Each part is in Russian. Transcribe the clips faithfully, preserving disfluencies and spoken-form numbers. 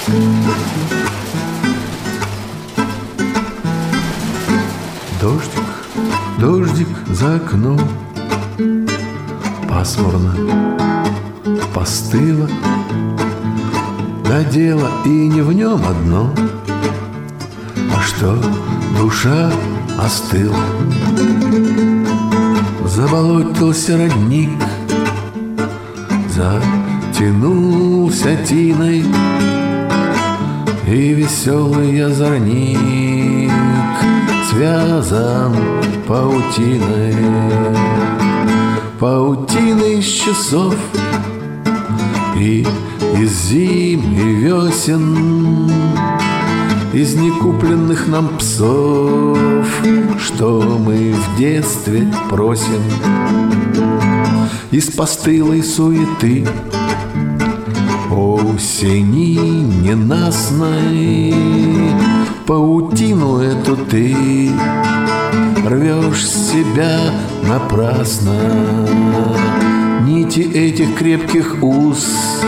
Дождик, дождик за окном, пасмурно, постыло, да дело и не в нем одно, а что душа остыла. Заболотился родник, затянулся тиной, и веселый озорник связан паутиной. Паутиной из часов и из зим и весен, из некупленных нам псов, что мы в детстве просим, из постылой суеты осени ненастной. Паутину эту ты рвешь с себя напрасно. Нити этих крепких уз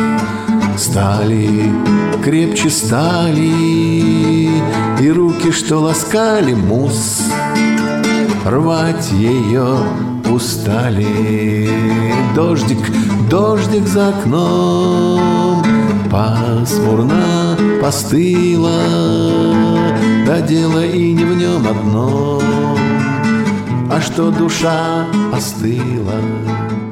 стали крепче стали, и руки, что ласкали мусс, рвать ее устали. Дождик, дождик за окном, пасмурно, постыло, да дело и не в нем одно, а что душа остыла.